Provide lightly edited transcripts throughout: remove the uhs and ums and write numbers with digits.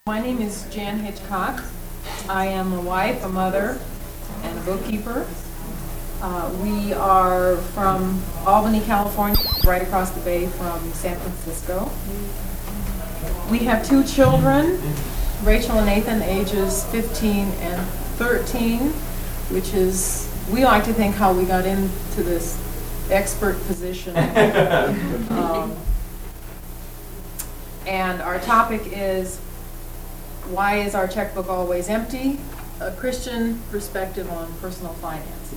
My name is Jan Hitchcock. I am a wife, a mother, and a bookkeeper. We are from Albany, California, right across the bay from San Francisco. We have two children, Rachel and Nathan, ages 15 and 13, which is, we like to think how we got into this expert position. And our topic is, why is our checkbook always empty? A Christian perspective on personal finances.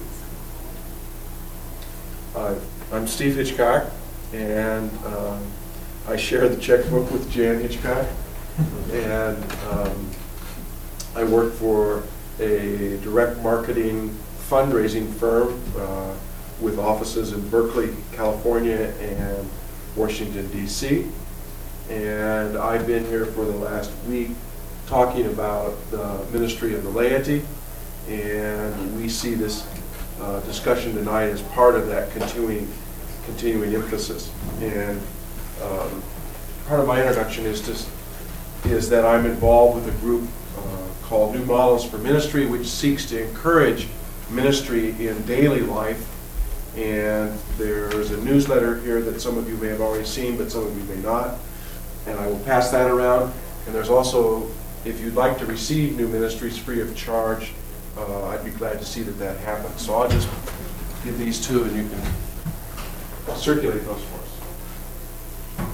I'm Steve Hitchcock, and I share the checkbook with Jan Hitchcock. And I work for a direct marketing fundraising firm with offices in Berkeley, California, and Washington, D.C. And I've been here for the last week talking about the ministry of the laity, and we see this discussion tonight as part of that continuing emphasis. And part of my introduction is that I'm involved with a group called New Models for Ministry, which seeks to encourage ministry in daily life. And there's a newsletter here that some of you may have already seen, but some of you may not. And I will pass that around. And there's also, if you'd like to receive new ministries free of charge, I'd be glad to see that happens. So I'll just give these two and you can circulate those for us.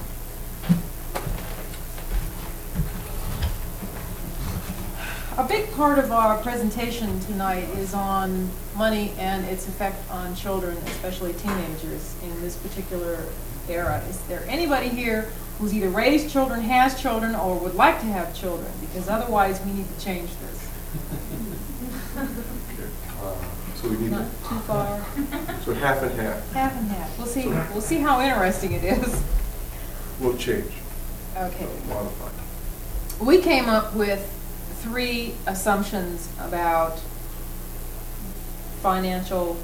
A big part of our presentation tonight is on money and its effect on children, especially teenagers, in this particular era. Is there anybody here who's either raised children, has children, or would like to have children? Because otherwise we need to change this. So we need Not too far. So half and half. Half and half. We'll see how interesting it is. We'll change. Okay. Modify. We came up with 3 assumptions about financial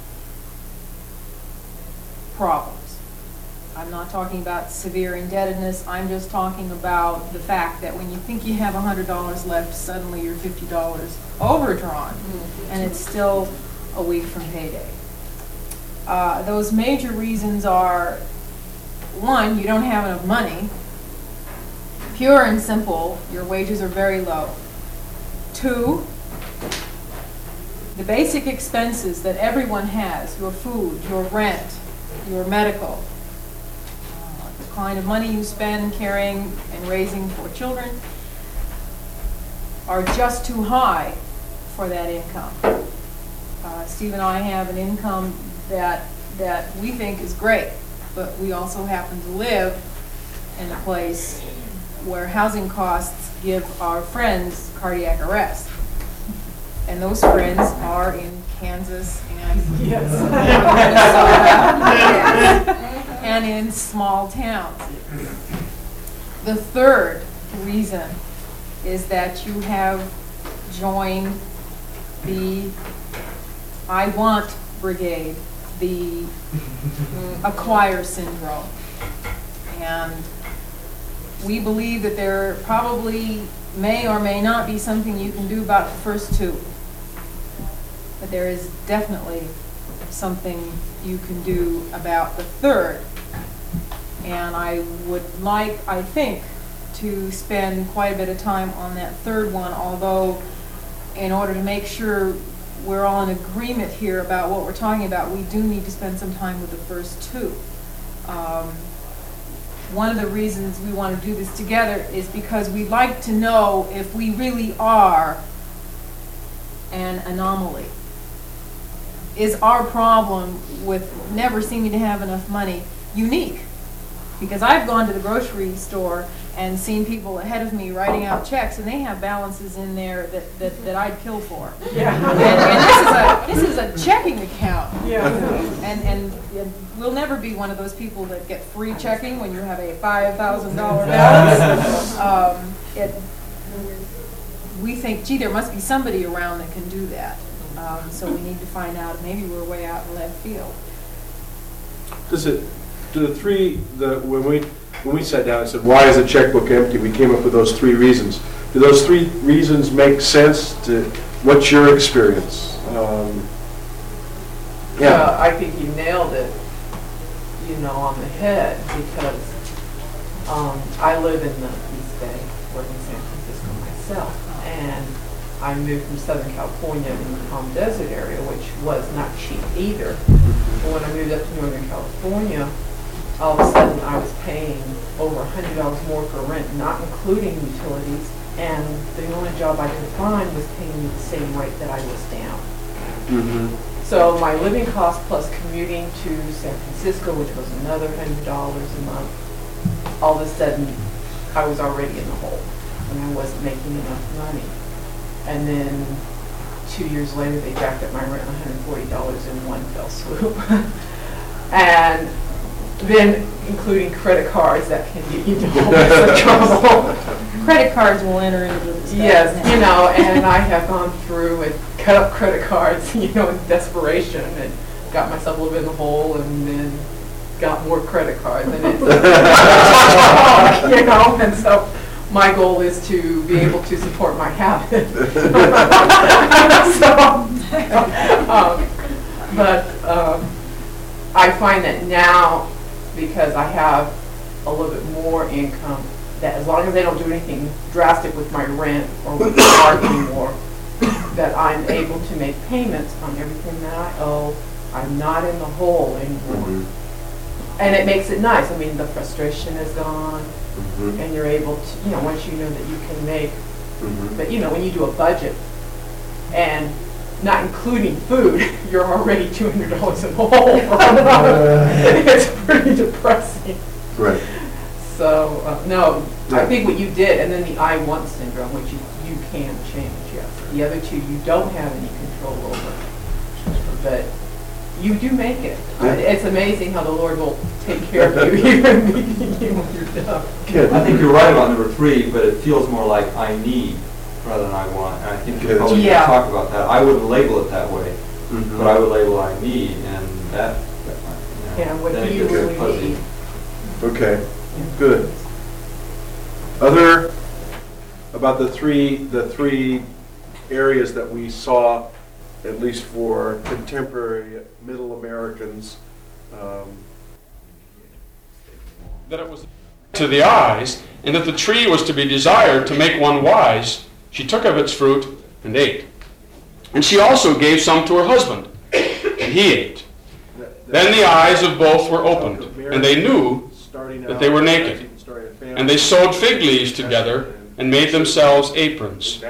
problems. I'm not talking about severe indebtedness. I'm just talking about the fact that when you think you have $100 left, suddenly you're $50 overdrawn, and it's still a week from payday. Those major reasons are, 1, you don't have enough money. Pure and simple, your wages are very low. 2, the basic expenses that everyone has, your food, your rent, your medical, the kind of money you spend caring and raising 4 children, are just too high for that income. Steve and I have an income that we think is great, but we also happen to live in a place where housing costs give our friends cardiac arrest. And those friends are in Kansas and and in small towns. The third reason is that you have joined the I want brigade, the acquire syndrome. And we believe that there probably may or may not be something you can do about the first 2. But there is definitely something you can do about the third. And I would like, I think, to spend quite a bit of time on that third one, although in order to make sure we're all in agreement here about what we're talking about, we do need to spend some time with the first 2. One of the reasons we want to do this together is because we'd like to know if we really are an anomaly. Is our problem with never seeming to have enough money unique? Because I've gone to the grocery store and seen people ahead of me writing out checks, and they have balances in there that I'd kill for. Yeah. And this is a checking account. Yeah. And we'll never be one of those people that get free checking when you have a $5,000 balance. We think, gee, there must be somebody around that can do that. So we need to find out. Maybe we're way out in left field. When we sat down and said, why is the checkbook empty? We came up with those 3 reasons. Do those three reasons make sense? What's your experience? Yeah, I think you nailed it, on the head, because I live in the East Bay, work in San Francisco myself, and I moved from Southern California in the Palm Desert area, which was not cheap either. But when I moved up to Northern California, all of a sudden I was paying over $100 more for rent, not including utilities, and the only job I could find was paying me the same rate that I was down. So my living cost plus commuting to San Francisco, which was another $100 a month, all of a sudden I was already in the hole and I wasn't making enough money. And then 2 years later they jacked up my rent $140 in one fell swoop. And then including credit cards that can get you into a whole mess of trouble. Credit cards will enter into the stuff. Yes, and I have gone through and cut up credit cards, in desperation, and got myself a little bit in the hole, and then got more credit cards, and it's and so my goal is to be able to support my habit. But I find that now, because I have a little bit more income, that as long as I don't do anything drastic with my rent or with the car anymore, that I'm able to make payments on everything that I owe. I'm not in the hole anymore. And it makes it nice. I mean, the frustration is gone, and you're able to, once you know that you can make, but when you do a budget, and not including food, you're already $200 in the hole. It's pretty depressing. Right. So, no, I think what you did, and then the I want syndrome, which you can change, yes. The other two you don't have any control over, but you do make it. It's amazing how the Lord will take care of you, even when you're done. I think you're right about number 3, but it feels more like I need rather than I want. And I think you're probably going to talk about that. I wouldn't label it that way, but I would label I need, and that what do you really need? Okay. Good. About the three areas that we saw, at least for contemporary Middle Americans, that it was to the eyes, and that the tree was to be desired to make one wise, she took of its fruit and ate. And she also gave some to her husband, and he ate. Then the eyes of both were opened, and they knew that they were naked. And they sewed fig leaves together and made themselves aprons.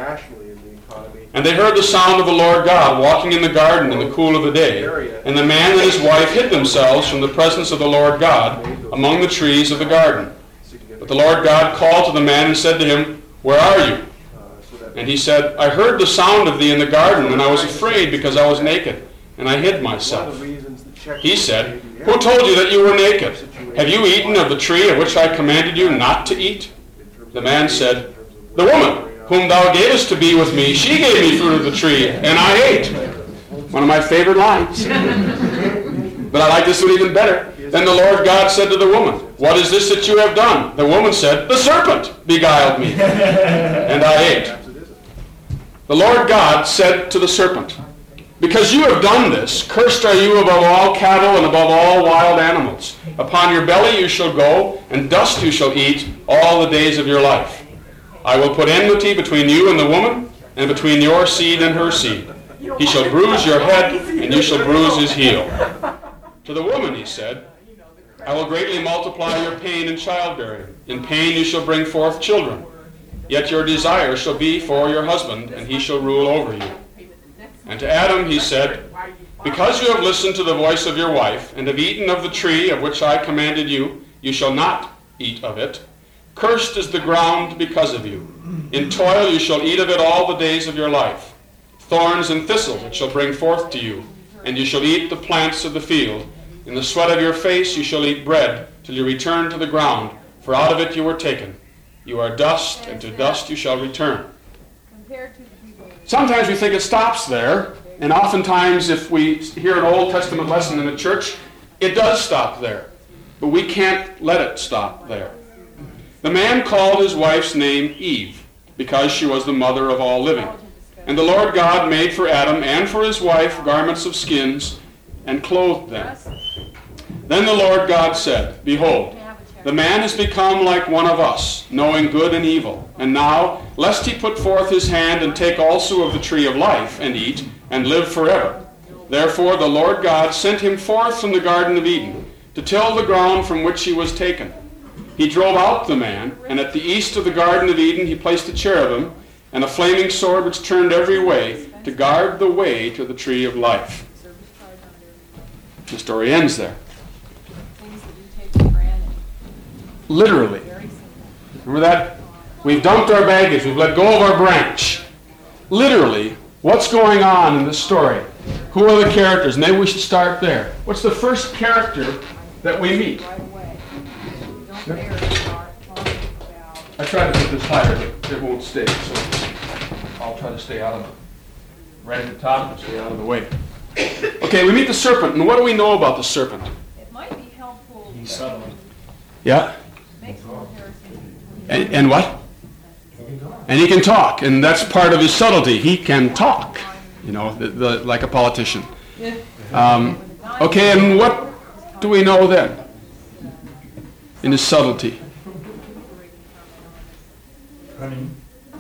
And they heard the sound of the Lord God walking in the garden in the cool of the day. And the man and his wife hid themselves from the presence of the Lord God among the trees of the garden. But the Lord God called to the man and said to him, "Where are you?" And he said, "I heard the sound of thee in the garden, and I was afraid because I was naked, and I hid myself." He said, "Who told you that you were naked? Have you eaten of the tree of which I commanded you not to eat?" The man said, "The woman whom thou gavest to be with me, she gave me fruit of the tree, and I ate." One of my favorite lines. But I like this one even better. Then the Lord God said to the woman, "What is this that you have done?" The woman said, "The serpent beguiled me, and I ate." The Lord God said to the serpent, "Because you have done this, cursed are you above all cattle and above all wild animals. Upon your belly you shall go, and dust you shall eat all the days of your life. I will put enmity between you and the woman, and between your seed and her seed. He shall bruise your head, and you shall bruise his heel." To the woman he said, "I will greatly multiply your pain in childbearing. In pain you shall bring forth children. Yet your desire shall be for your husband, and he shall rule over you." And to Adam he said, "Because you have listened to the voice of your wife, and have eaten of the tree of which I commanded you, you shall not eat of it. Cursed is the ground because of you. In toil you shall eat of it all the days of your life. Thorns and thistles it shall bring forth to you, and you shall eat the plants of the field. In the sweat of your face you shall eat bread, till you return to the ground, for out of it you were taken. You are dust, and to dust you shall return." Sometimes we think it stops there, and oftentimes if we hear an Old Testament lesson in the church, it does stop there. But we can't let it stop there. The man called his wife's name Eve, because she was the mother of all living. And the Lord God made for Adam and for his wife garments of skins and clothed them. Then the Lord God said, Behold, the man has become like one of us, knowing good and evil. And now, lest he put forth his hand and take also of the tree of life and eat and live forever. Therefore the Lord God sent him forth from the Garden of Eden to till the ground from which he was taken. He drove out the man, and at the east of the Garden of Eden he placed a cherubim and a flaming sword which turned every way to guard the way to the tree of life. The story ends there. Things that you take for granted. Literally. Very simple. Remember that? We've dumped our baggage. We've let go of our branch. Literally, what's going on in this story? Who are the characters? Maybe we should start there. What's the first character that we meet? Right away. You don't dare start talking about. I tried to put this higher, but it won't stay. So I'll try to stay out of it. Right at the top, and stay out of the way. Okay, we meet the serpent. And what do we know about the serpent? It might be helpful He's subtle. Yeah? to make some comparisons. And what? And he can talk, and that's part of his subtlety. He can talk, you know, like a politician. Okay, and what do we know then in his subtlety? Cunning.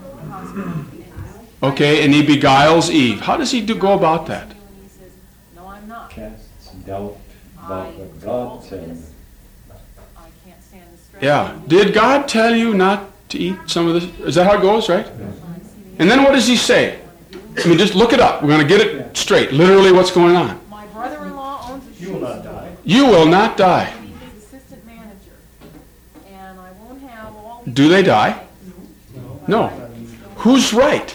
Okay, and he beguiles Eve. How does he go about that? He says, no, I'm not. Casts doubt I about what told God this. said. I can't stand the stress. Yeah. Did God tell you not to eat some of this? Is that how it goes, right? And then what does he say? I mean, just look it up. We're going to get it straight. Literally what's going on. My brother-in-law owns a shoe You will not store. die. You will not die. He's his assistant manager. And I won't have all these Do they die? No. Who's right?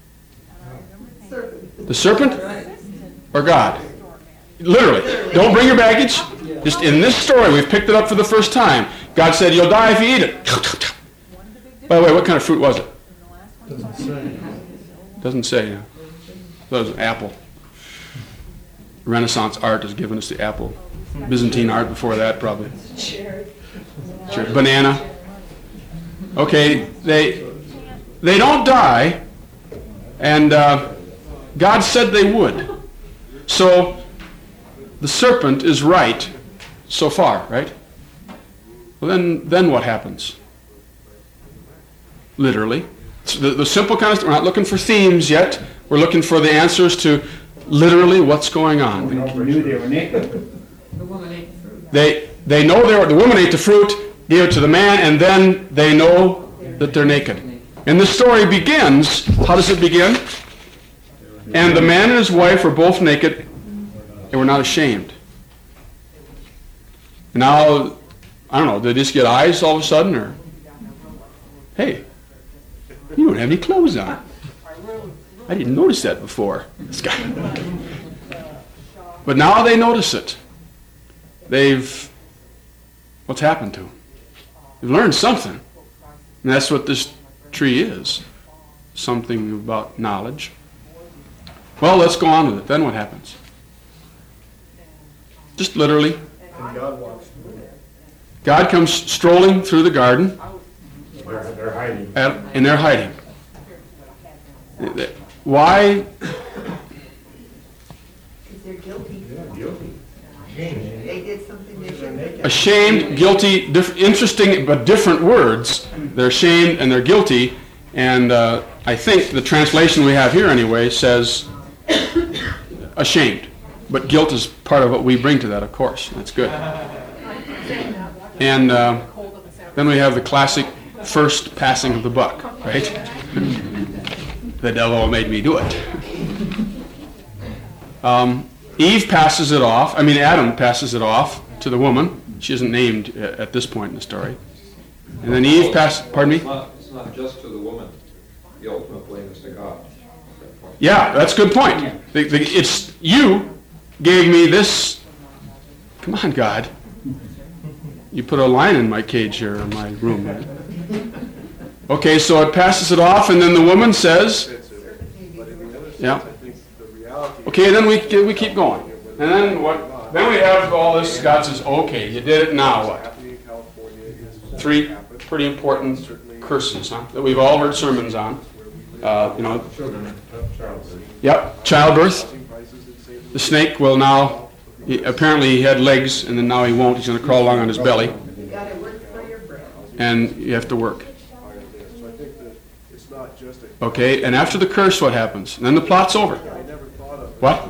The serpent or God? Literally. Don't bring your baggage. Just in this story, we've picked it up for the first time. God said, you'll die if you eat it. By the way, what kind of fruit was it? Doesn't say. Doesn't say. Yeah. That was an apple. Renaissance art has given us the apple. Byzantine art before that, probably. Cherry. Banana. Okay, they don't die, and God said they would. So the serpent is right so far, right? Well, then what happens? Literally. The simple kind of, we're not looking for themes yet. We're looking for the answers to literally what's going on. They knew they were naked. They know the woman ate the fruit, gave it to the man, and then they know that they're naked. And the story begins, how does it begin? And the man and his wife were both naked and were not ashamed. Now, I don't know, did they just get eyes all of a sudden, or, hey, you don't have any clothes on. I didn't notice that before. This guy. But now they notice it. What's happened to them? They've learned something. And that's what this tree is. Something about knowledge. Well, let's go on with it. Then what happens? Just literally. And God walks through it. God comes strolling through the garden. They're hiding. And they're hiding. Why? Because they're guilty. Yeah, guilty. They did something they shouldn't have done. Ashamed, guilty, interesting but different words. They're ashamed and they're guilty. And I think the translation we have here anyway says ashamed. But guilt is part of what we bring to that, of course. That's good. And then we have the classic first passing of the buck, right? The devil made me do it. Eve passes it off. Adam passes it off to the woman. She isn't named at this point in the story. And then Eve passes, pardon me? It's not just to the woman. The ultimate blame is to God. Yeah, that's a good point. It's you gave me this. Come on, God. You put a lion in my cage here in my room. Okay, so it passes it off, and then the woman says, yeah. Okay, then we keep going. And then what? Then we have all this. God says, okay, you did it, now what? 3 pretty important curses, huh? That we've all heard sermons on. Children of childbirth. Yep, childbirth. The snake will now, apparently he had legs, and then now he won't. He's going to crawl along on his belly, You gotta work for your bread. and you have to work. Okay, and after the curse, what happens? And then the plot's over. What?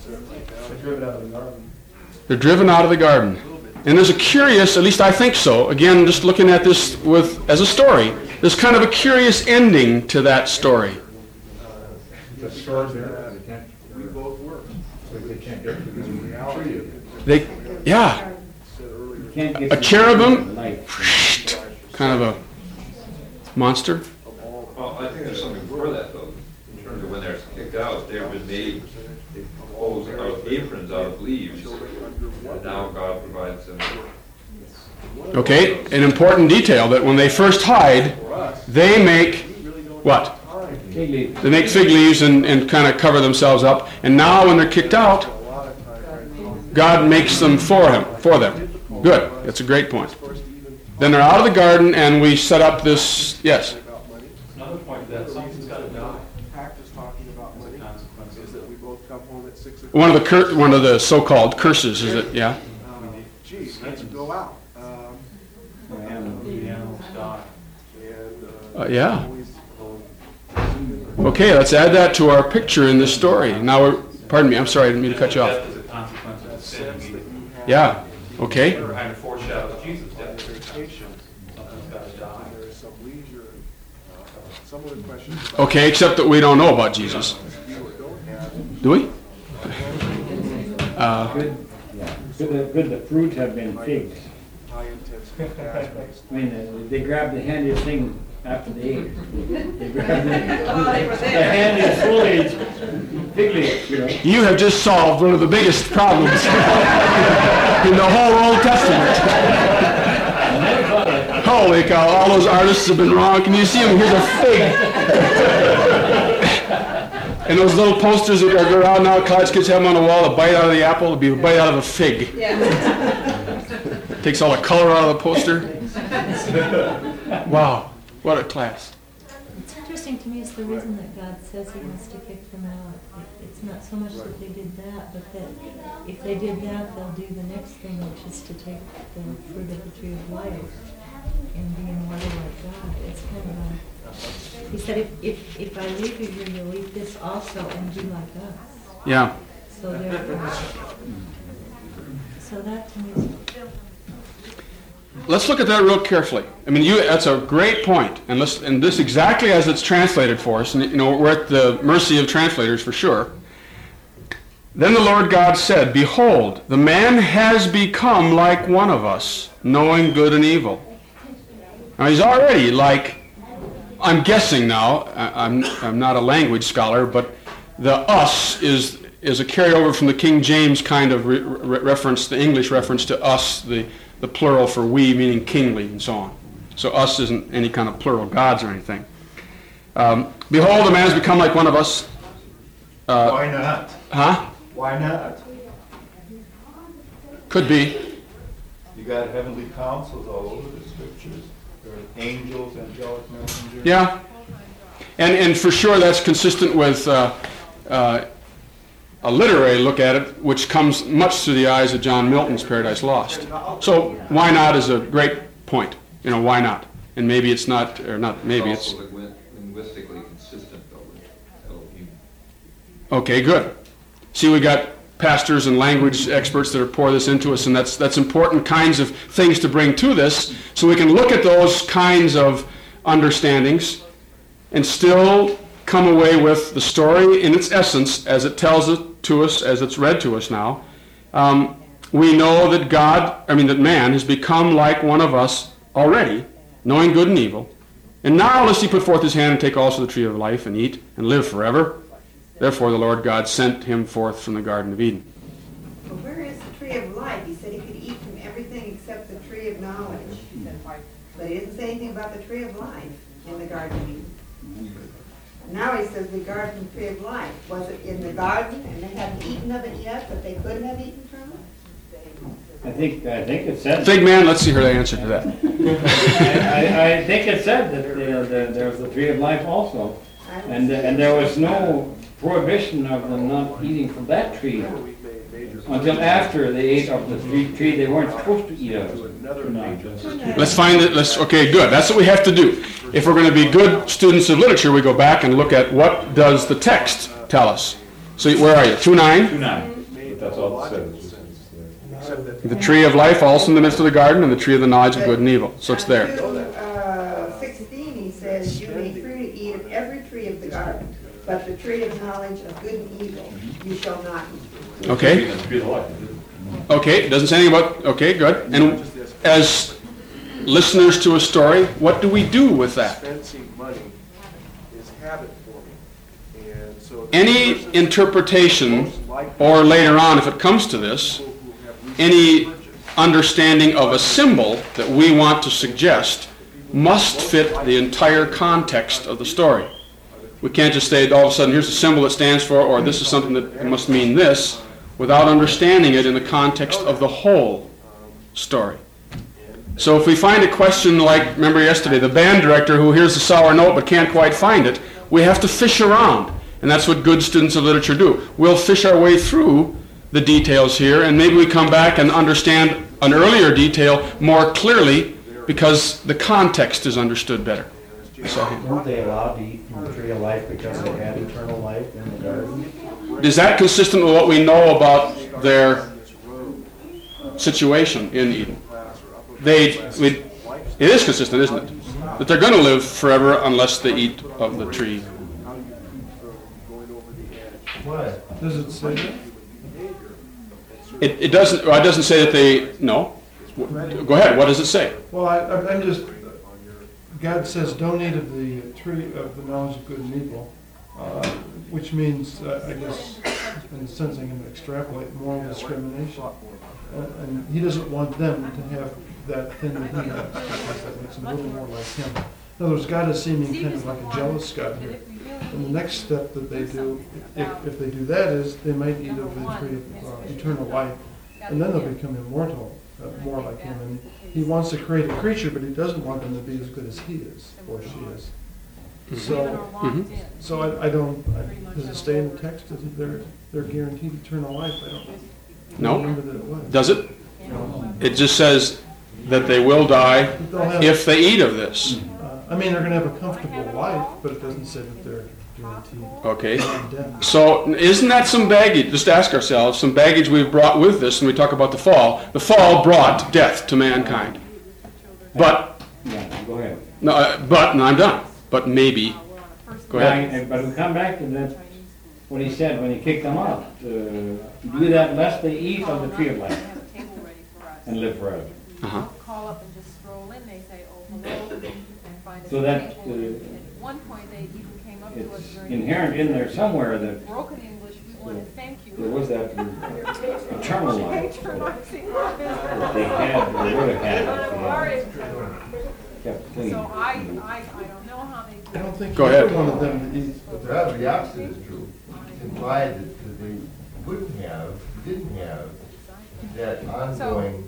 They're driven out of the garden. And there's a curious, at least I think so, again, just looking at this as a story, there's kind of a curious ending to that story. The sword there, they can't, so they can't get to the tree. Yeah, You can't get a cherubim, life. kind of a monster. Well, I think there's something for that, though, in terms of when they're kicked out, they've been made clothes out of aprons out of leaves, and now God provides them. Okay, an important detail that when they first hide, they make what? Fig leaf. They make fig leaves and kind of cover themselves up. And now when they're kicked out, God makes them for them. Good, that's a great point. Then they're out of the garden and we set up this, yes? Another point that something's got to die. One of the so-called curses, is it? Yeah. Geez, let's go out. Yeah. Okay, let's add that to our picture in this story. Now pardon me, I'm sorry, I didn't mean to cut you off. Death is a consequence of sin. Yeah. Okay. Kind of foreshadows Jesus' death. Something's got to die. Okay, except that we don't know about Jesus. Do we? Good, the fruit have been figs. I mean, they grabbed the handiest thing after they ate. They grabbed the handiest foliage, fig leaf, you know. You have just solved one of the biggest problems in the whole Old Testament. Holy cow, all those artists have been wrong. Can you see them? Here's a fig. And those little posters that are around now, college kids have them on the wall, a bite out of the apple, it'd be a bite out of a fig. Takes all the color out of the poster. Wow, what a class. What's interesting to me is the reason that God says he wants to kick them out. It's not so much that they did that, but that if they did that, they'll do the next thing, which is to take the fruit of the tree of life and be in water like God. It's kind of a... He said, if I leave you here, you'll eat this also and be like us. Yeah. So therefore... So that to me is... Let's look at that real carefully. I mean, that's a great point. And this exactly as it's translated for us, and you know, we're at the mercy of translators for sure. Then the Lord God said, "Behold, the man has become like one of us, knowing good and evil." Now he's already like, I'm guessing now, I'm not a language scholar, but the us is a carryover from the King James kind of reference, the English reference to us, the plural for we, meaning kingly and so on. So us isn't any kind of plural gods or anything. Behold, the man has become like one of us. Why not? Huh? Why not? Could be. You got heavenly councils all over the scriptures. There are angels, angelic messengers. Yeah. And for sure that's consistent with a literary look at it, which comes much through the eyes of John Milton's Paradise Lost. So why not is a great point. You know, why not? And maybe it's not, or not maybe it's... also linguistically consistent, though, with Elohim. Okay, good. See, we got pastors and language experts that are pour this into us, and that's important kinds of things to bring to this, so we can look at those kinds of understandings and still come away with the story in its essence as it tells it to us, as it's read to us now. We know that that man has become like one of us already, knowing good and evil. And now lest he put forth his hand and take also the tree of life and eat and live forever. Therefore the Lord God sent him forth from the Garden of Eden. Well, where is the tree of life? He said he could eat from everything except the tree of knowledge. But he didn't say anything about the tree of life in the Garden of Eden. Now he says the garden tree of life. Was it in the garden and they hadn't eaten of it yet, but they could have eaten from it? I think it said. Fig man, let's see her answer to that. I think it said that there was the tree of life also. And there was no prohibition of them not eating from that tree until after they ate of the tree they weren't supposed to eat of. Let's find it, okay, good, that's what we have to do. If we're going to be good students of literature, we go back and look at what does the text tell us. So where are you, 2:9? 2:9, that's all it says. The tree of life also in the midst of the garden, and the tree of the knowledge of good and evil. So it's there. 16, he says, you may freely eat of every tree of the garden, but the tree of knowledge of good and evil you shall not eat. Okay. Okay, it doesn't say anything about, okay, good. And as listeners to a story, what do we do with that? Spending money is habit forming. And so Any interpretation, or later on if it comes to this, any understanding of a symbol that we want to suggest must fit the entire context of the story. We can't just say all of a sudden here's a symbol that stands for, or this is something that must mean this, without understanding it in the context of the whole story. So if we find a question like, remember yesterday, the band director who hears the sour note but can't quite find it, we have to fish around. And that's what good students of literature do. We'll fish our way through the details here, and maybe we come back and understand an earlier detail more clearly because the context is understood better. Weren't they allowed to eat from the tree of life because they had eternal life in the garden? Is that consistent with what we know about their situation in Eden? It is consistent, isn't it? That they're going to live forever unless they eat of the tree. What? Does it say that? It doesn't say that they, no. Go ahead, what does it say? Well, I'm just, God says, don't eat of the tree of the knowledge of good and evil, which means, I guess, in a sense, I can extrapolate moral discrimination. And he doesn't want them to have that thing that he has, because that makes them a little more like him. In other words, God is seeming kind of like a jealous God here. And the next step that they do, if they do that, is they might eat of the tree of eternal life, and then they'll become immortal, more like him. And he wants to create a creature, but he doesn't want them to be as good as he is, or she is. So I don't, does it stay in the text that they're guaranteed eternal life? I don't No. remember that it was. Does it? No. It just says that they will die if they eat of this. I mean, they're going to have a comfortable life, but it doesn't say that they're guaranteed. Okay. Death. So isn't that some baggage, just ask ourselves, some baggage we've brought with this when we talk about the fall? The fall brought death to mankind. But, Yeah, go ahead. no, I'm done. But maybe, go ahead. But we come back to that, what he said when he kicked them out. Do that lest they eat of the tree of life and live forever. Uh-huh. Call up and just stroll in, they say, oh, hello, and find a So that, table. At one point, they even came up to us It's during inherent in there somewhere that broken English, we want to thank you. there was that eternal life that they had, or would have had if they had kept clean. So I don't know how they. I don't think Go either ahead. one of them eats. But perhaps the opposite is true. It's implied that they didn't have that ongoing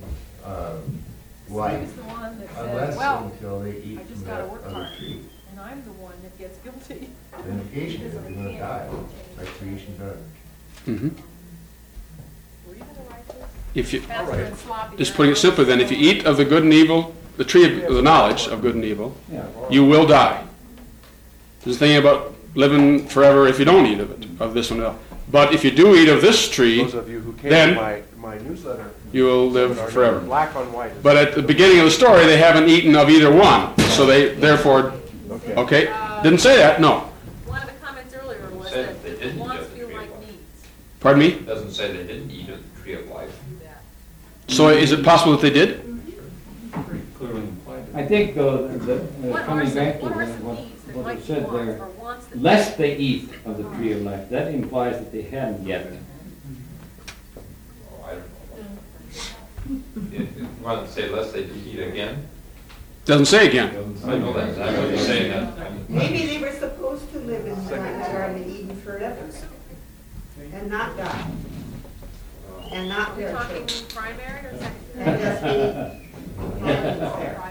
life He's the one that said, unless well, until they eat I just from gotta that work other hard, tree. and I'm the one that gets guilty. The indication is they're going to die, like creation does. Mhm. Were you gonna write this? If you, Faster and sloppy. just putting it simply then, if you eat of the good and evil, the tree of the knowledge of good and evil, Yeah. you will die. There's a thing about living forever if you don't eat of it, of this one. But if you do eat of this tree, Those of you who came then to my newsletter, you will live forever. black on white. But at the beginning of the story, they haven't eaten of either one, so they therefore, okay, didn't say that, no. One of the comments earlier was Said that they didn't wants get the feel tree of like life. needs. Pardon me? It doesn't say they didn't eat of the tree of life. So is it possible that they did? Clearly implied. I think though, What coming are some, back to what are some what needs that what might it said want there, or wants that? lest they eat of the tree of life, that implies that they hadn't yet. Oh, I don't know. It want to say lest they eat again? Doesn't say again. I know that, I know you're saying that. Maybe they were supposed to live in the Garden of Eden forever and not die. and not We're parachute. talking primary or secondary? And just be there.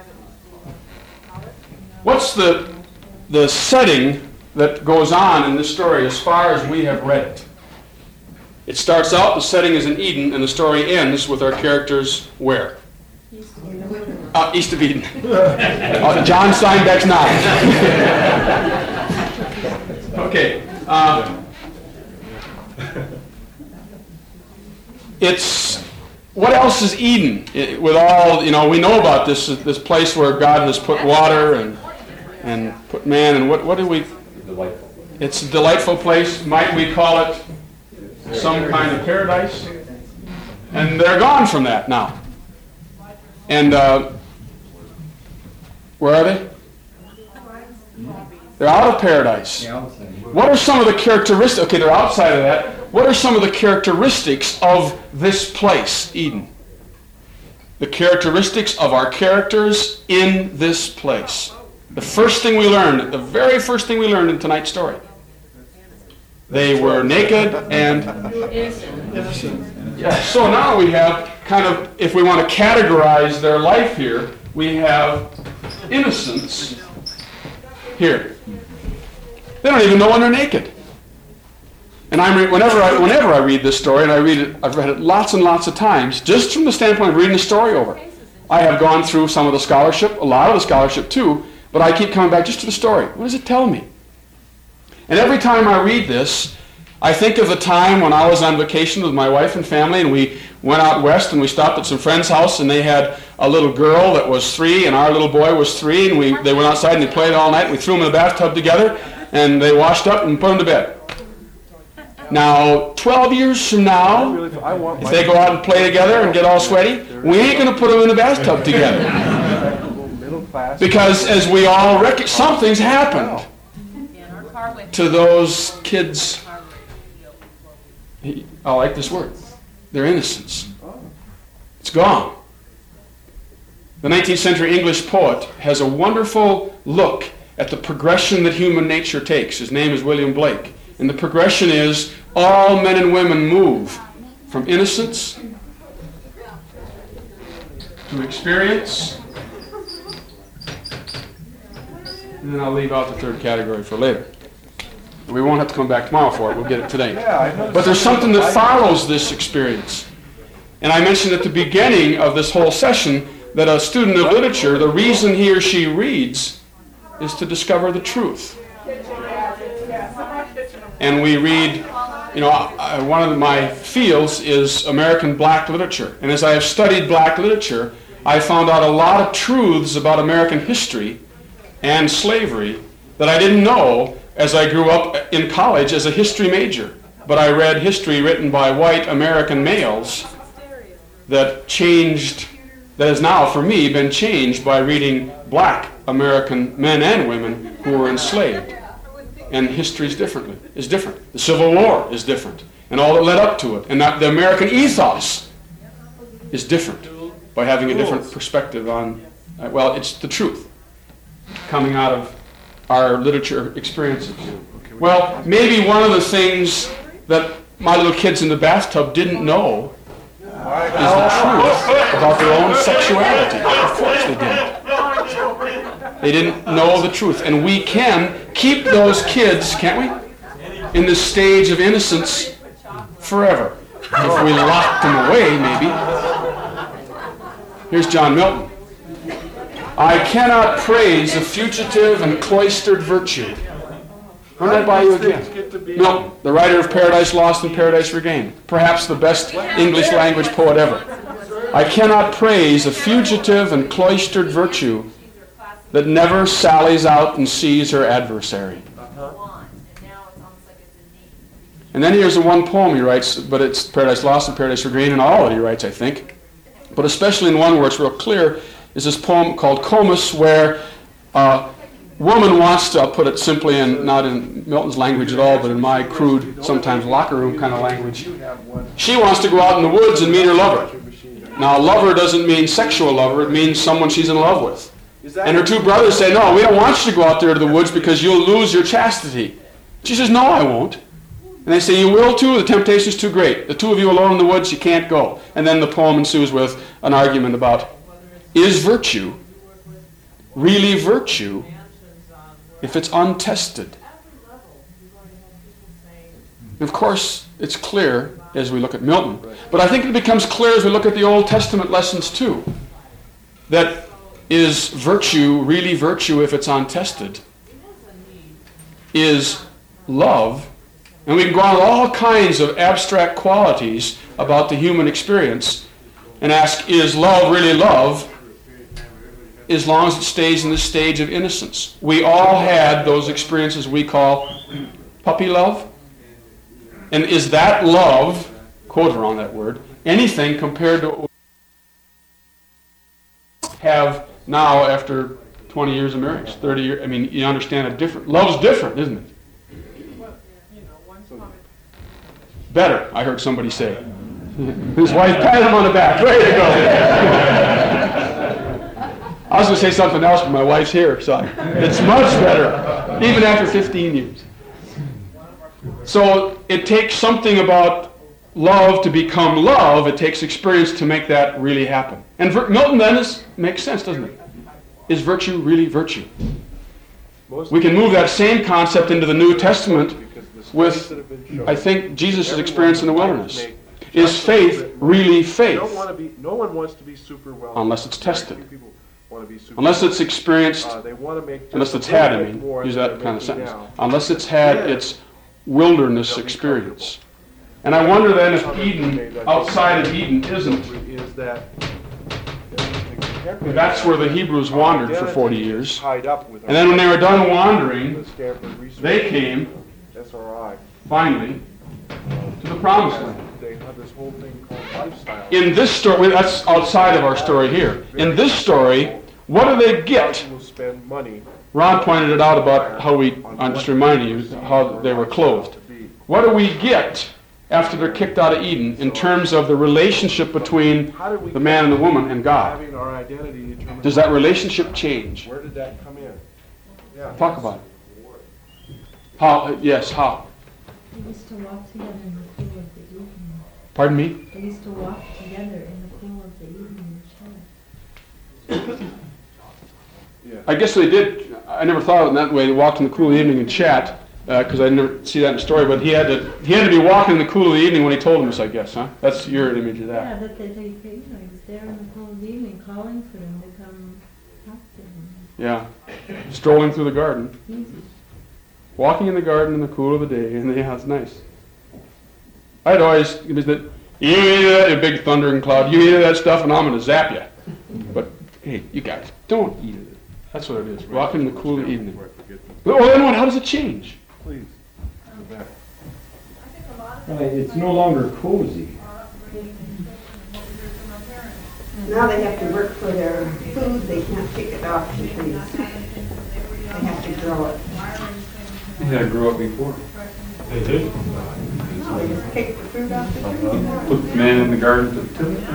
What's the setting that goes on in this story as far as we have read it? It starts out, the setting is in Eden, and the story ends with our characters where? East of Eden. John Steinbeck's novel. Okay. It's, what else is Eden? With all, we know about this place where God has put water and put man, and what do we? Delightful. It's a delightful place. Might we call it some kind of paradise? And they're gone from that now. And where are they? They're out of paradise. What are some of the characteristics? Okay, they're outside of that. What are some of the characteristics of this place, Eden? The characteristics of our characters in this place. The first thing we learned, the very first thing we learned in tonight's story. They were naked and innocent. Yeah, so now we have kind of, if we want to categorize their life here, we have innocence here. They don't even know when they're naked. And whenever I read this story, and I've read it lots and lots of times, just from the standpoint of reading the story over. I have gone through some of the scholarship, a lot of the scholarship too, but I keep coming back just to the story. What does it tell me? And every time I read this, I think of the time when I was on vacation with my wife and family, and we went out west and we stopped at some friend's house, and they had a little girl that was 3, and our little boy was 3, and they went outside and they played all night, and we threw them in the bathtub together, and they washed up and put them to bed. Now, 12 years from now, if they go out and play together and get all sweaty, we ain't going to put them in the bathtub together. Because as we all reckon, something's happened to those kids. I like this word. Their innocence. It's gone. The 19th century English poet has a wonderful look at the progression that human nature takes. His name is William Blake. And the progression is all men and women move from innocence to experience. And then I'll leave out the third category for later. We won't have to come back tomorrow for it. We'll get it today. But there's something that follows this experience. And I mentioned at the beginning of this whole session that a student of literature, the reason he or she reads is to discover the truth. And we read, one of my fields is American black literature. And as I have studied black literature, I found out a lot of truths about American history and slavery that I didn't know as I grew up in college as a history major. But I read history written by white American males that has now, for me, been changed by reading black American men and women who were enslaved. And history is different. The Civil War is different. And all that led up to it. And that the American ethos is different by having a different perspective on, it's the truth coming out of our literature experiences. Well, maybe one of the things that my little kids in the bathtub didn't know is the truth about their own sexuality. Of course they didn't. They didn't know the truth. And we can keep those kids, can't we, in this stage of innocence forever. If we lock them away, maybe. Here's John Milton. I cannot praise a fugitive and cloistered virtue. Run that by you again. Milton, the writer of Paradise Lost and Paradise Regained. Perhaps the best English language poet ever. I cannot praise a fugitive and cloistered virtue that never sallies out and sees her adversary. And then here's the one poem he writes, but it's Paradise Lost and Paradise Regained, and all that he writes, I think. But especially in one where it's real clear, is this poem called Comus, where a woman wants to, I'll put it simply, and not in Milton's language at all, but in my crude, sometimes locker room kind of language. She wants to go out in the woods and meet her lover. Now, lover doesn't mean sexual lover, it means someone she's in love with. And her two brothers say, no, we don't want you to go out there to the woods because you'll lose your chastity. She says, no, I won't. And they say, you will too, the temptation's too great. The two of you alone in the woods, you can't go. And then the poem ensues with an argument about, is virtue really virtue if it's untested? Of course, it's clear as we look at Milton. But I think it becomes clear as we look at the Old Testament lessons too. That is virtue really virtue if it's untested? Is love, and we can go on with all kinds of abstract qualities about the human experience and ask, is love really love? As long as it stays in the stage of innocence. We all had those experiences we call puppy love. And is that love, quote around that word, anything compared to what we have now after 20 years of marriage, 30 years? I mean, you understand a different, love's different, isn't it? Better, I heard somebody say. His wife patted him on the back. Way to go. I was going to say something else, but my wife's here, so it's much better, even after 15 years. So it takes something about love to become love. It takes experience to make that really happen. And Milton then makes sense, doesn't it? Is virtue really virtue? We can move that same concept into the New Testament with, I think, Jesus' experience in the wilderness. Is faith really faith? No one wants to be super well. Unless it's tested. Unless it's experienced, unless it's had, I mean, use that kind of sentence. Unless it's had its wilderness experience. And I wonder then if Eden, outside of Eden, isn't. That's where the Hebrews wandered for 40 years. And then when they were done wandering, they came, finally, to the Promised Land. In this story, that's outside of our story here. In this story, what do they get? Ron pointed it out about how I'm just reminding you, how they were clothed. What do we get after they're kicked out of Eden in terms of the relationship between the man and the woman and God? Does that relationship change? Where did that come in? Talk about it. How? Yes, how? They used to walk together in the cool of the evening. Pardon me? They used to walk together in the cool of the evening and chat. I guess they did. I never thought of it in that way. They walked in the cool of the evening and chat, because I never see that in the story. But he had to be walking in the cool of the evening when he told them this, I guess, huh? That's your image of that. Yeah, that they he was there in the cool of the evening, calling for them to come talk to him. Yeah, strolling through the garden, Easy. walking in the garden in the cool of the day, and yeah, it's nice. I'd always it was that you eat that, a big thundering cloud. You eat that stuff, and I'm going to zap you. But hey, you guys, don't eat it. That's what it is. Walking in the cool of the evening. Well, then what? How does it change? Please. It's no longer cozy. Now they have to work for their food, they can't pick it off the trees. They have to grow it. You had to grow up before. They did. No, they just pick the fruit off the tree. Put the man in the garden to keep it.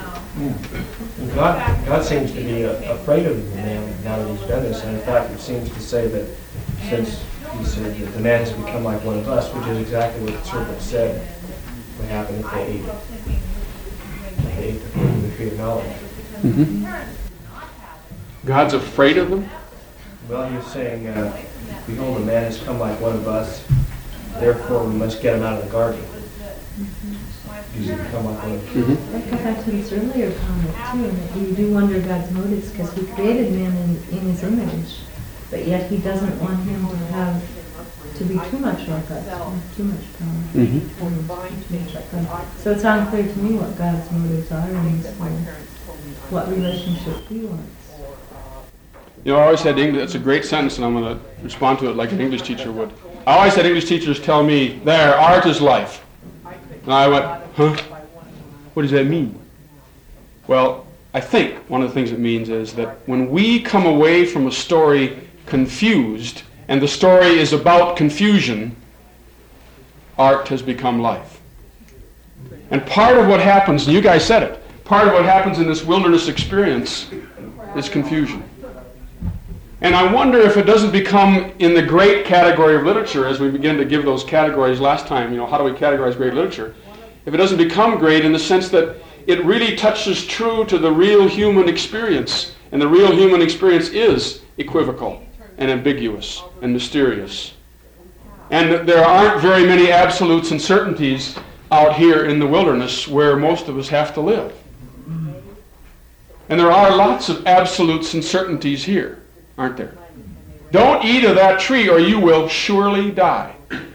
God seems to be afraid of the man now that he's done this, and in fact it seems to say that since he said that the man has become like one of us, which is exactly what the serpent said would happen if they ate the fruit of the tree of knowledge. Mm-hmm. God's afraid of them? Well, you're saying, behold, the man has come like one of us, therefore we must get him out of the garden. He's become like one of us. That goes back to this earlier comment too, and that you do wonder God's motives because he created man in his image, but yet he doesn't want him to be too much like us, to have too much power. Mm-hmm. So it's unclear to me what God's motives are and what relationship he wants. You know, I always had English, that's a great sentence, and I'm going to respond to it like an English teacher would. I always had English teachers tell me, there, art is life. And I went, huh? What does that mean? Well, I think one of the things it means is that when we come away from a story confused, and the story is about confusion, art has become life. And part of what happens, and you guys said it, part of what happens in this wilderness experience is confusion. And I wonder if it doesn't become in the great category of literature, as we begin to give those categories last time, how do we categorize great literature? If it doesn't become great in the sense that it really touches true to the real human experience, and the real human experience is equivocal and ambiguous and mysterious. And there aren't very many absolutes and certainties out here in the wilderness where most of us have to live. And there are lots of absolutes and certainties here, aren't there? Don't eat of that tree or you will surely die.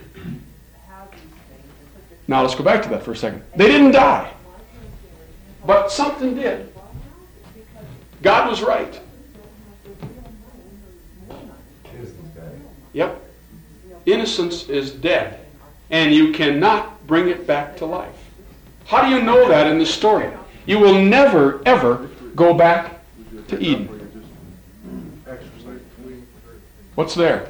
Now let's go back to that for a second. They didn't die. But something did. God was right. Yep. Innocence is dead. And you cannot bring it back to life. How do you know that in the story? You will never, ever go back to Eden. What's there?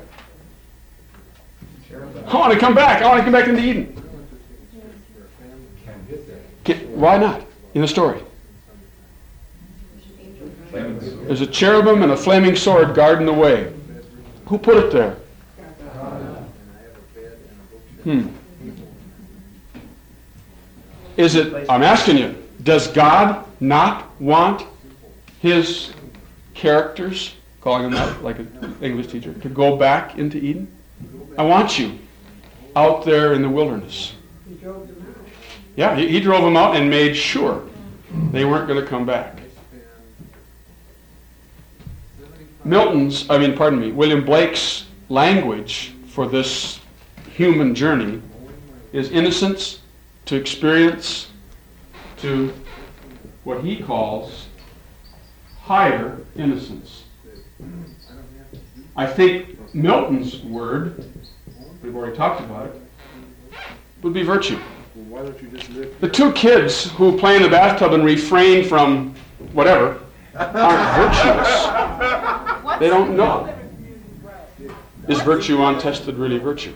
I want to come back. I want to come back into Eden. Why not? In the story. There's a cherubim and a flaming sword guarding the way. Who put it there? Is it, I'm asking you, does God not want his characters, calling them out like an English teacher, to go back into Eden? I want you out there in the wilderness. Yeah, he drove them out and made sure they weren't going to come back. William Blake's language for this human journey is innocence to experience to what he calls higher innocence. I think Milton's word, we've already talked about it, would be virtue. The two kids who play in the bathtub and refrain from whatever aren't virtuous. They don't know. Is virtue untested really virtue?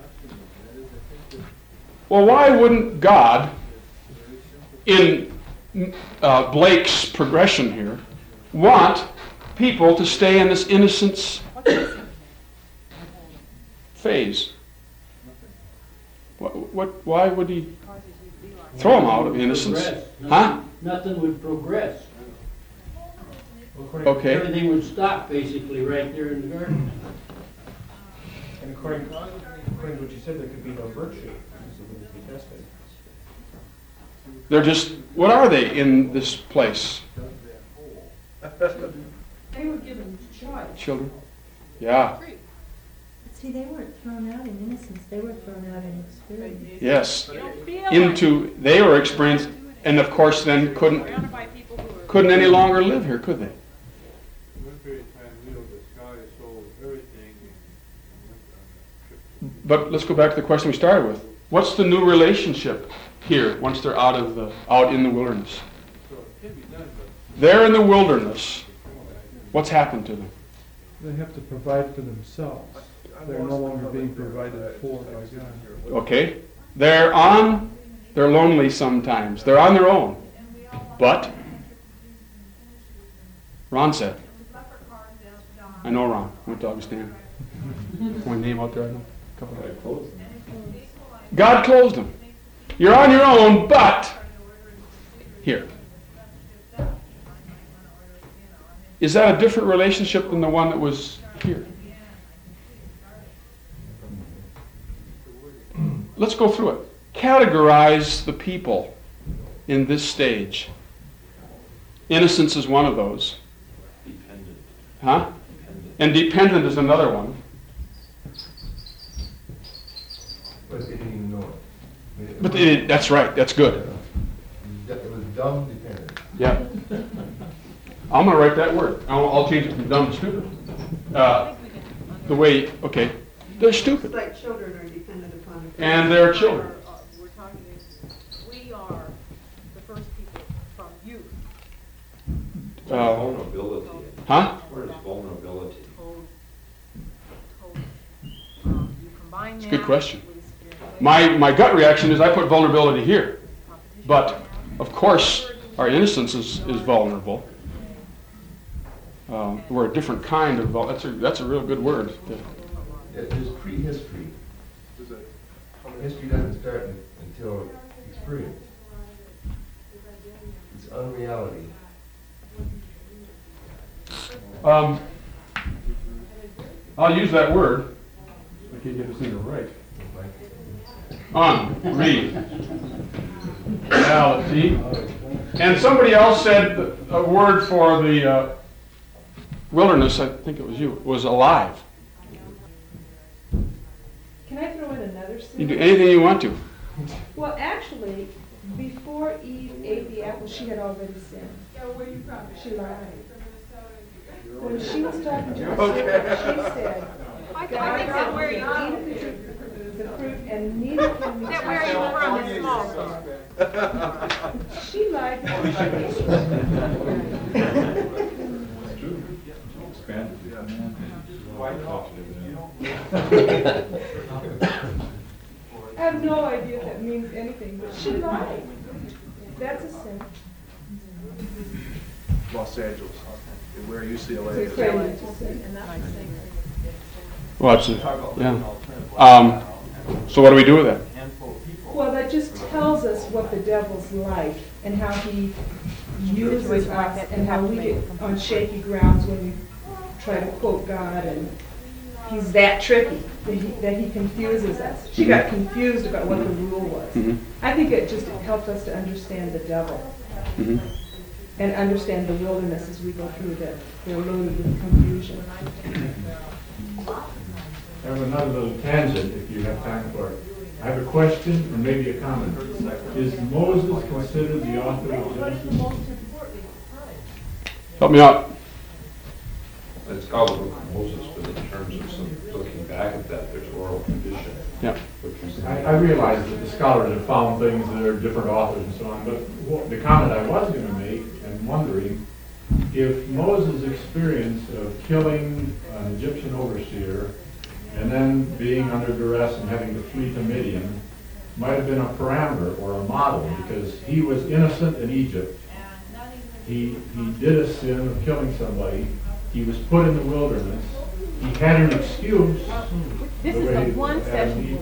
Well, why wouldn't God, in Blake's progression here, want people to stay in this innocence phase? Why would he throw them out of innocence? Huh? Nothing would progress. Okay. Everything would stop basically right there in the garden. And according to what you said, there could be no virtue. So it wouldn't be tested. They're just, what are they in this place? They were given choice. Children? Yeah. See, they weren't thrown out in innocence, they were thrown out in experience. Yes. They were experienced, and of course then couldn't any longer live here, could they? But let's go back to the question we started with. What's the new relationship here once they're out in the wilderness? They're in the wilderness. What's happened to them? They have to provide for themselves. They're no longer being provided for by God. Okay. They're lonely sometimes. They're on their own. But Ron said, I know Ron. I went to Augustine. My name out there, I know. God closed them. You're on your own, but here. Is that a different relationship than the one that was here? Let's go through it. Categorize the people in this stage. Innocence is one of those. Dependent. Huh? And dependent is another one. But they didn't even know it. But that's right. That's good. It was dumb dependent. Yeah. I'm going to write that word. I'll change it from dumb to stupid. Okay, they're stupid. It's like children are dependent upon it. And they're children. We're talking, we are the first people from youth. Vulnerability. Huh? Where is vulnerability? It's a good question. My gut reaction is I put vulnerability here. But, of course, our innocence is vulnerable. we're a different kind of, that's a real good word. There's prehistory. History doesn't start until experience. It's unreality. I'll use that word. I can't get this thing to right. Reality. And somebody else said a word for the wilderness, I think it was you, was alive. Can I throw in another You symbol? do anything you want to. Well, actually, before Eve ate the apple, she had already sinned. She lied. When she was talking to her servant, she said, God said we can eat of the fruit and neither can we touch it. She lied before she ate I have no idea if that means anything, but she lied. That's a sin. Los Angeles, where UCLA is. Well, so what do we do with that? Well, that just tells us what the devil's like and how he uses us and how we get on shaky grounds when we try to quote God, and he's that tricky that he confuses us. She got confused about what the rule was. I think it just helped us to understand the devil and understand the wilderness as we go through that. They're loaded with confusion. I have another little tangent, if you have time for it. I have a question or maybe a comment. Is Moses considered the author of Genesis? Help me out. It's called the Book of Moses, but in terms of some looking back at that, there's oral tradition. Yeah. I realize that the scholars have found things that are different authors and so on, but the comment I was going to make, and wondering, if Moses' experience of killing an Egyptian overseer and then being under duress and having to flee to Midian might have been a parameter or a model, because he was innocent in Egypt. He did a sin of killing somebody. He was put in the wilderness. He had an excuse. This is the one session.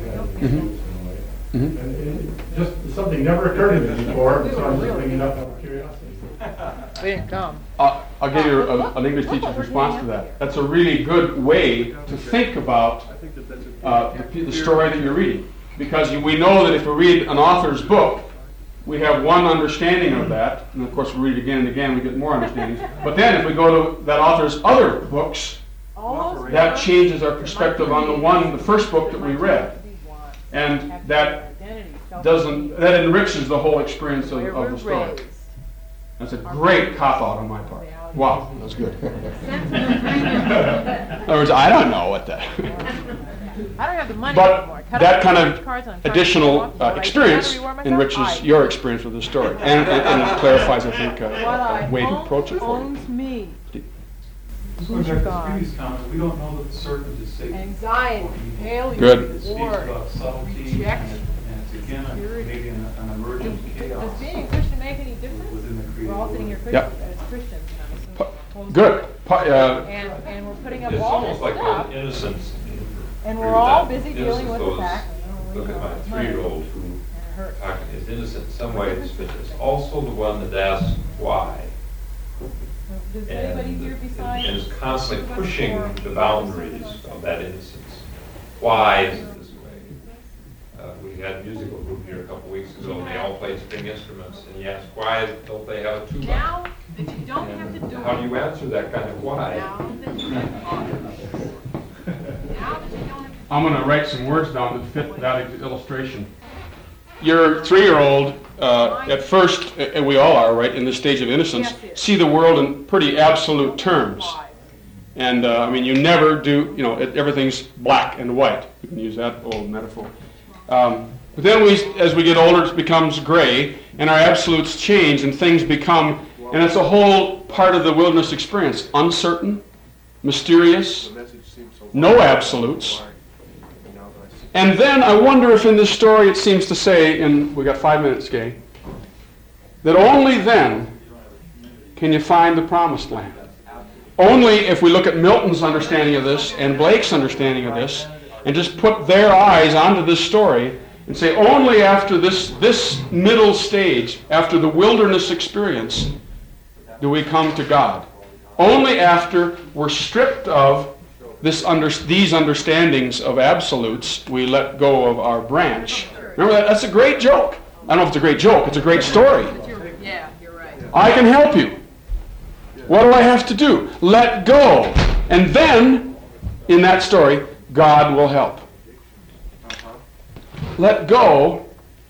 And it just something never occurred to me before, so I'm just bringing it up out of curiosity. They didn't come. I'll give you an English teacher's response to that. That's a really good way to think about the story that you're reading. Because we know that if we read an author's book, we have one understanding of that, and of course we read it again and again, we get more understandings. But then if we go to that author's other books, that changes our perspective on the first book that we read. And that enriches the whole experience of the story. That's a great cop-out on my part. Wow, that's good. In other words, I don't know what that... I don't have the money but anymore. that kind of additional experience enriches your experience with the story. And it clarifies, I think, a way to approach it for you. Me. Going back to the previous comment, we don't know that the serpent is Satan. Anxiety, failure, good. It speaks about subtlety, and it's again maybe an emergent chaos. Does being a Christian make any difference? Within the created We're all sitting here Yep. as Christians now. So Good. and we're putting up It's all this almost like stuff, an innocence. and we're all busy dealing with the fact. Look at my 3-year-old who is innocent in some ways, but is also the one that asks why. Does anybody here besides? And is constantly pushing the boundaries of that innocence. Why is it this way? We had a musical group here a couple weeks ago, and they all played string instruments, and he asked, why don't they have a tuba? Now that you don't have to do How do you answer that kind of why? I'm going to write some words down that fit that illustration. Your 3-year-old, at first, and we all are, right, in this stage of innocence, see the world in pretty absolute terms. And, I mean, you never do, everything's black and white. You can use that old metaphor. But then as we get older, it becomes gray, and our absolutes change, and things become, and it's a whole part of the wilderness experience, uncertain, mysterious, no absolutes. And then I wonder if in this story it seems to say, we got 5 minutes, Gay, that only then can you find the promised land. only if we look at Milton's understanding of this and Blake's understanding of this, and just put their eyes onto this story and say only after this middle stage, after the wilderness experience, do we come to God. Only after we're stripped of these understandings of absolutes, we let go of our branch. Remember that? That's a great joke. I don't know if it's a great joke. It's a great story. Yeah, you're right. I can help you. What do I have to do? Let go. And then, in that story, God will help. Let go.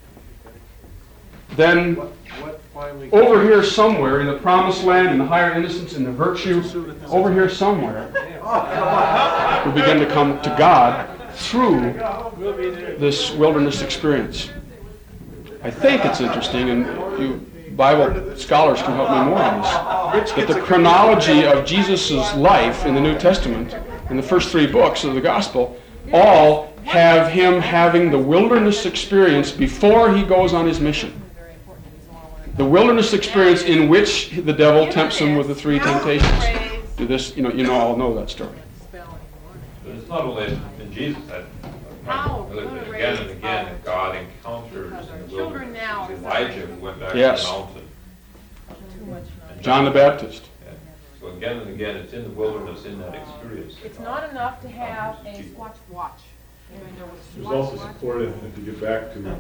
Then, over here somewhere, in the promised land, in the higher innocence, in the virtue, over here somewhere, we begin to come to God through this wilderness experience. I think it's interesting, and you Bible scholars can help me more on this, that the chronology of Jesus' life in the New Testament, in the first 3 books of the Gospel, all have him having the wilderness experience before he goes on his mission. The wilderness experience in which the devil tempts him with the 3 temptations. Do this, all know that story. But it's not only in Jesus that again and again that God encounters in the wilderness. Elijah who went back to the mountain. John the Baptist. Yeah. So again and again, it's in the wilderness, in that experience. It's not enough to have a Squatch watch. There's also support if you get back to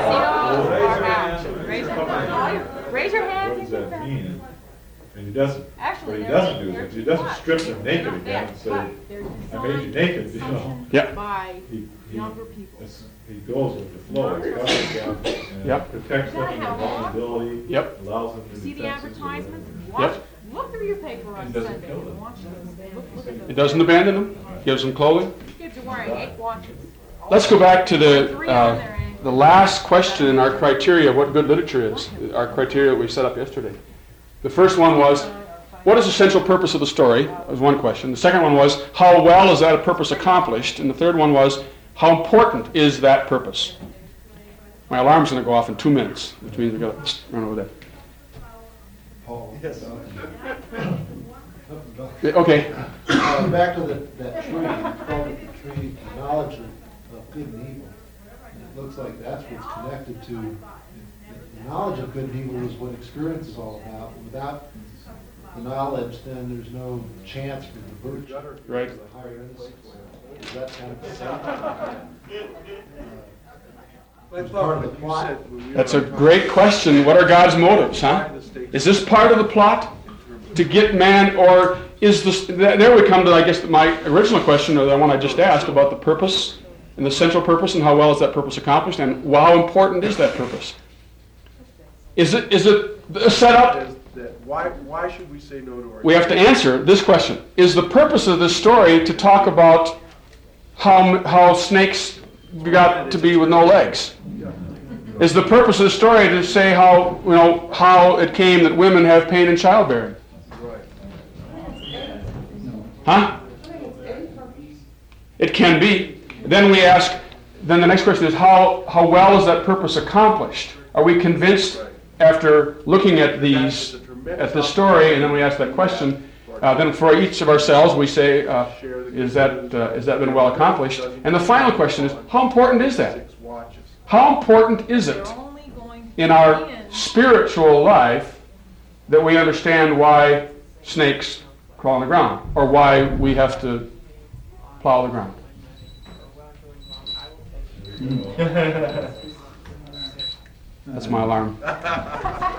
Raise your hand. What does that mean? And he doesn't. What he doesn't do is he doesn't strip them naked again and say, "I made you naked." Yeah. He goes with the flow. He covers them and protects them from their vulnerability. Yep. Allows them to See the advertisements? Yep. Look through your paper on Sunday and watch them. It doesn't abandon them. Gives them clothing. Kids are wearing 8 watches. Let's go back to the last question in our criteria of what good literature is. Our criteria that we set up yesterday. The first one was, what is the central purpose of the story? That was one question. The second one was, how well is that purpose accomplished? And the third one was, how important is that purpose? My alarm's going to go off in 2 minutes, which means we've got to run over there. Yes. Okay. Back to that tree, you called it the tree, knowledge of good and evil. It looks like that's what's connected to, the knowledge of good and evil is what experience is all about. Without the knowledge, then there's no chance for the virtue. Right. The higher innocence. Is that kind of the same? That's a great question. What are God's motives, huh? Is this part of the plot to get man, or is this... There we come to, I guess, my original question, or the one I just asked, about the purpose and the central purpose and how well is that purpose accomplished, and how important is that purpose? Is it a setup? Why should we say no to our... We have to answer this question. Is the purpose of this story to talk about how snakes got to be with no legs? Is the purpose of the story to say how it came that women have pain in childbearing? Huh? It can be. Then we ask, then the next question is, how well is that purpose accomplished? Are we convinced after looking at this story, and then we ask that question, then for each of ourselves we say, is that been well accomplished? And the final question is, how important is that? How important is it in our spiritual life that we understand why snakes crawl on the ground, or why we have to plow the ground? That's my alarm.